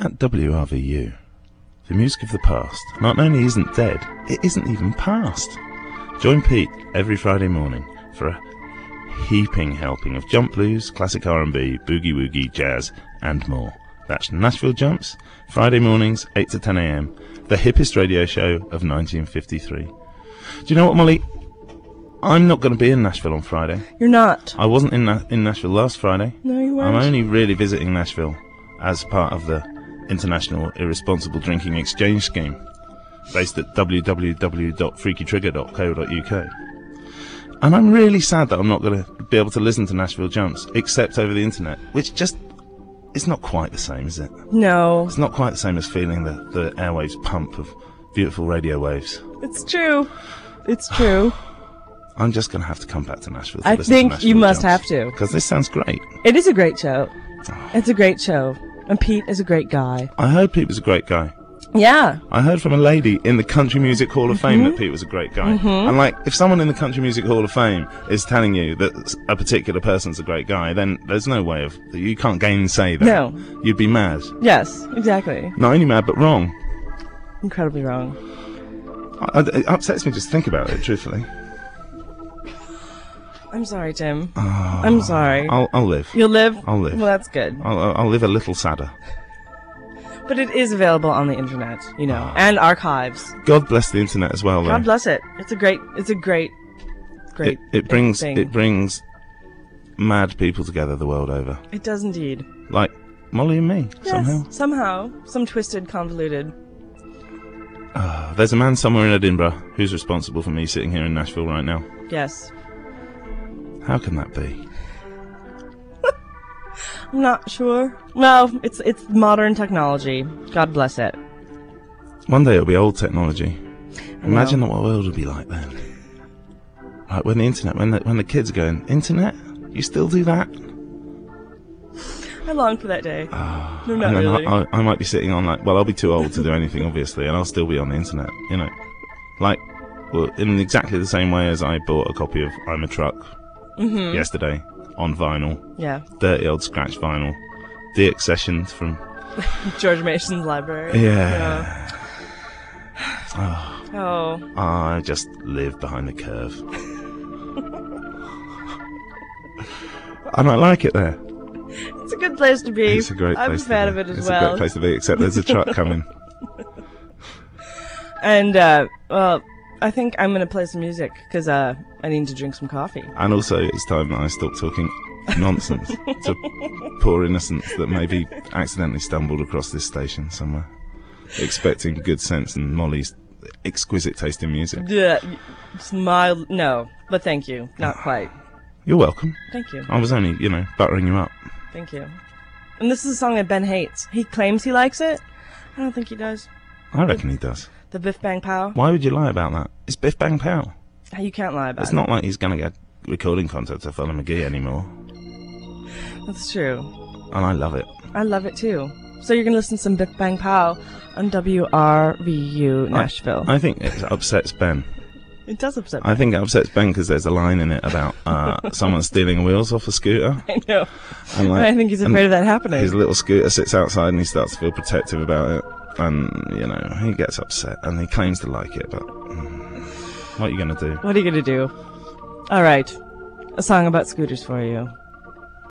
At WRVU, the music of the past not only isn't dead, it isn't even past. Join Pete every Friday morning for a heaping helping of jump blues, classic R&B, boogie-woogie, jazz, and more. That's Nashville Jumps, Friday mornings, 8 to 10 a.m, the hippest radio show of 1953. Do you know what, Molly? I'm not going to be in Nashville on Friday. You're not? I wasn't in Nashville last Friday. No, you weren't. I'm only really visiting Nashville as part of the International Irresponsible Drinking Exchange Scheme, based at www.freakytrigger.co.uk. And I'm really sad that I'm not going to be able to listen to Nashville Jumps, except over the internet, which just, it's not quite the same, is it? No. It's not quite the same as feeling the airwaves pump of beautiful radio waves. It's true. It's true. I'm just going to have to come back to Nashville to I listen to think Nashville you must Jumps, have to. because this sounds great. It is a great show. It's a great show. And Pete is a great guy. I heard Pete was a great guy. Yeah. I heard from a lady in the Country Music Hall of Fame that Pete was a great guy. And like, if someone in the Country Music Hall of Fame is telling you that a particular person's a great guy, then there's no way of, you can't gainsay that. No. You'd be mad. Yes, exactly. Not only mad, but wrong. Incredibly wrong. It upsets me just to think about it, truthfully. I'm sorry, Tim. I'm sorry. I'll live. You'll live? I'll live. Well, that's good. I'll live a little sadder. But it is available on the internet, you know, and archives. God bless the internet as well, though. God bless it. It's a great It brings thing. mad people together the world over. It does indeed. Like Molly and me, Yes, somehow. Some twisted, convoluted. There's a man somewhere in Edinburgh who's responsible for me sitting here in Nashville right now. Yes. How can that be? I'm not sure. Well, it's modern technology. God bless it. One day it'll be old technology. Imagine what the world would be like then. Like when the internet, when the kids are going, internet? You still do that? I long for that day. No, not And then really. I might be sitting on like, well, I'll be too old to do anything, obviously, and I'll still be on the internet, you know. Like, well, in exactly the same way as I bought a copy of I'm a Truck yesterday on vinyl. Yeah. Dirty old scratch vinyl. Deaccessioned from... George Mason's library. Yeah. Oh. I just live behind the curve. And I like it there. It's a good place to be. It's a great place I'm a fan of it as It's well. a great place to be, except there's a truck coming. And, well, I think I'm going to play some music, because I need to drink some coffee. And also, it's time that I stop talking nonsense to poor innocents that maybe accidentally stumbled across this station somewhere, expecting good sense and Molly's exquisite taste in music. Yeah, smile. No, but thank you. Not quite. You're welcome. Thank you. I was only, buttering you up. Thank you. And this is a song that Ben hates. He claims he likes it. I don't think he does. I reckon he does. The Biff Bang Pow. Why would you lie about that? It's Biff Bang Pow. You can't lie about it. It's not like he's going to get recording contracts of Fella McGee anymore. That's true. And I love it. I love it too. So you're going to listen to some Biff Bang Pow on WRVU Nashville. I think it upsets Ben. It does upset me. I think it upsets Ben because there's a line in it about someone stealing wheels off a scooter. I know. And I think he's afraid of that happening. His little scooter sits outside and he starts to feel protective about it. And, he gets upset and he claims to like it, but what are you going to do? What are you going to do? All right. A song about scooters for you.